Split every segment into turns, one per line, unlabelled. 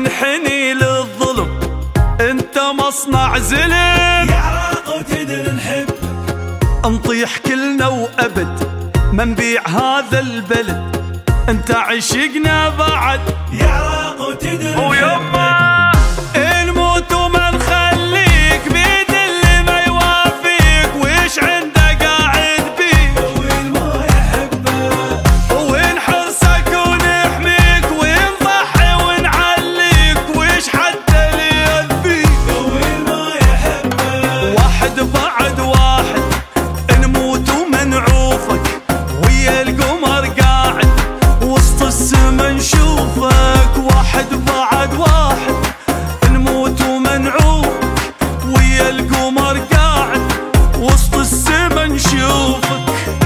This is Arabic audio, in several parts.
تنحني للظلم، انت مصنع زلم.
يا عراق وتدري نحب،
نطيح كلنا وابد ما نبيع هذا البلد، انت عشقنا بعد.
يا عراق وتدري
ويما نموت وما نخليك بيد اللي ما يوافيك، ويش عنده قاعد بيك
وين ما يحبه،
وين حرصك ونحميك، وين ضحي ونعليك، ويش حتى اللي يذبيك
وين ما يحبه.
واحد بعد واحد نموت وما نعوفك، ويا القمر قاعد وسط السما نشوفك. واحد بعد واحد نموت وما نعوفك، ويا القمر قاعد وسط السما نشوفك.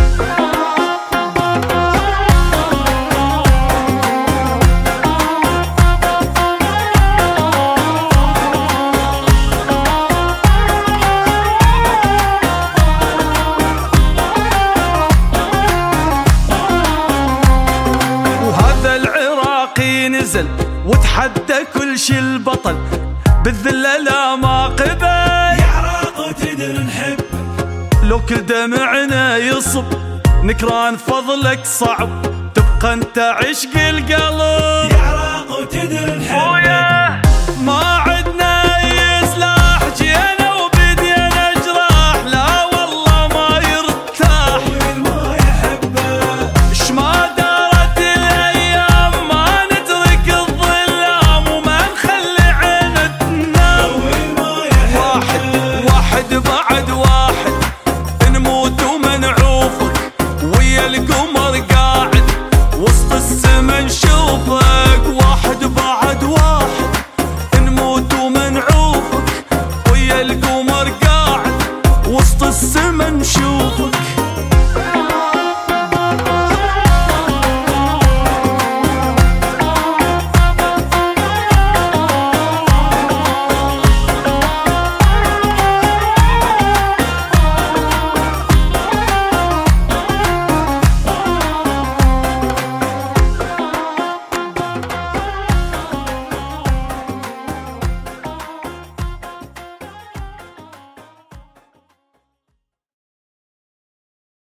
نزل وتحدى كل شي البطل، بالذلة لا ما قبل.
يا عراق وتدري نحب،
لو كل دمعنا يصب نكران فضلك صعب، تبقى انت عشق القلب.
يا عراق وتدري نحب.